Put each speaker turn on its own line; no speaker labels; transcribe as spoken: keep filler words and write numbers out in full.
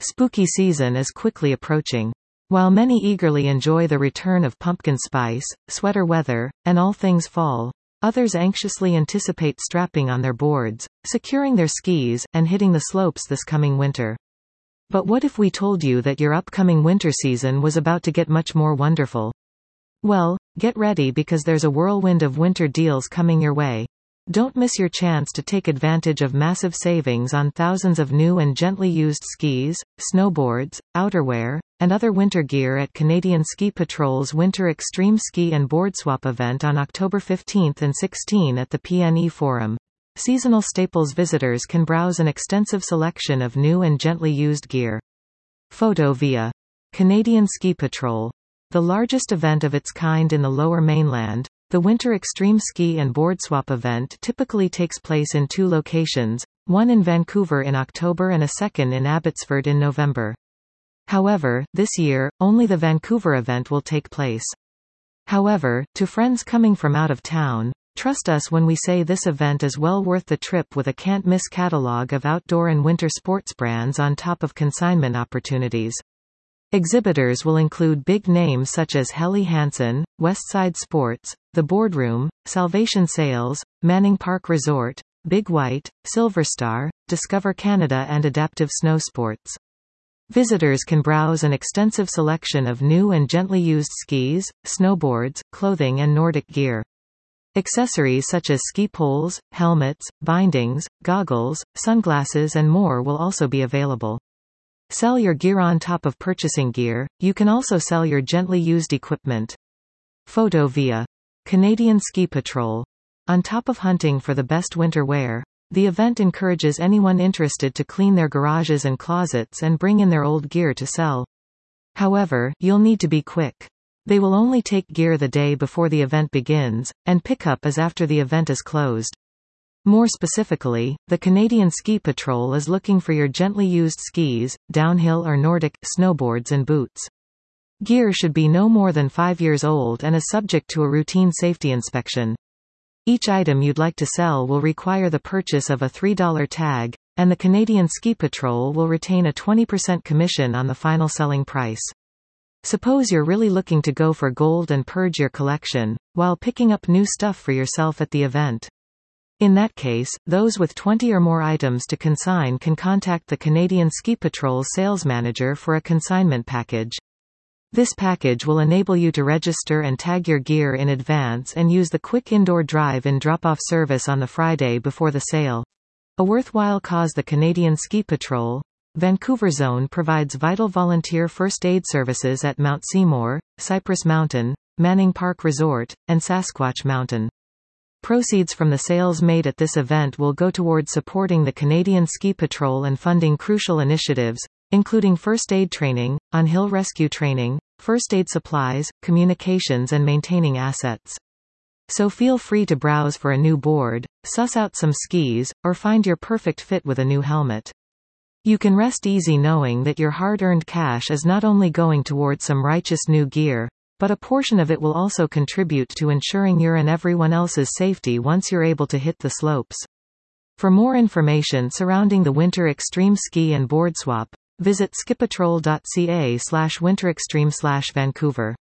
Spooky season is quickly approaching. While many eagerly enjoy the return of pumpkin spice, sweater weather, and all things fall, others anxiously anticipate strapping on their boards, securing their skis, and hitting the slopes this coming winter. But what if we told you that your upcoming winter season was about to get much more wonderful? Well, get ready because there's a whirlwind of winter deals coming your way. Don't miss your chance to take advantage of massive savings on thousands of new and gently used skis, snowboards, outerwear, and other winter gear at Canadian Ski Patrol's Winter Extreme Ski and Board Swap event on October fifteenth and sixteenth at the P N E Forum. Seasonal staples visitors can browse an extensive selection of new and gently used gear. Photo via Canadian Ski Patrol. The largest event of its kind in the Lower Mainland, the Winter Extreme Ski and Board Swap event typically takes place in two locations, one in Vancouver in October and a second in Abbotsford in November. However, this year, only the Vancouver event will take place. However, to friends coming from out of town, trust us when we say this event is well worth the trip with a can't-miss catalog of outdoor and winter sports brands on top of consignment opportunities. Exhibitors will include big names such as Helly Hansen, Westside Sports, The Boardroom, Salvation Sales, Manning Park Resort, Big White, Silverstar, Discover Canada and Adaptive Snow Sports. Visitors can browse an extensive selection of new and gently used skis, snowboards, clothing and Nordic gear. Accessories such as ski poles, helmets, bindings, goggles, sunglasses and more will also be available. Sell your gear on top of purchasing gear. You can also sell your gently used equipment. Photo via Canadian Ski Patrol. On top of hunting for the best winter wear, the event encourages anyone interested to clean their garages and closets and bring in their old gear to sell. However, you'll need to be quick. They will only take gear the day before the event begins, and pickup is after the event is closed. More specifically, the Canadian Ski Patrol is looking for your gently used skis, downhill or Nordic, snowboards and boots. Gear should be no more than five years old and is subject to a routine safety inspection. Each item you'd like to sell will require the purchase of a three dollar tag, and the Canadian Ski Patrol will retain a twenty percent commission on the final selling price. Suppose you're really looking to go for gold and purge your collection, while picking up new stuff for yourself at the event. In that case, those with twenty or more items to consign can contact the Canadian Ski Patrol's sales manager for a consignment package. This package will enable you to register and tag your gear in advance and use the quick indoor drive-in drop-off service on the Friday before the sale. A worthwhile cause. The Canadian Ski Patrol, Vancouver Zone provides vital volunteer first aid services at Mount Seymour, Cypress Mountain, Manning Park Resort, and Sasquatch Mountain. Proceeds from the sales made at this event will go towards supporting the Canadian Ski Patrol and funding crucial initiatives, including first aid training, on-hill rescue training, first aid supplies, communications and maintaining assets. So feel free to browse for a new board, suss out some skis, or find your perfect fit with a new helmet. You can rest easy knowing that your hard-earned cash is not only going towards some righteous new gear, but a portion of it will also contribute to ensuring your and everyone else's safety once you're able to hit the slopes. For more information surrounding the Winter Extreme Ski and Board Swap, visit skipatrol dot c a slash winterextreme slash Vancouver.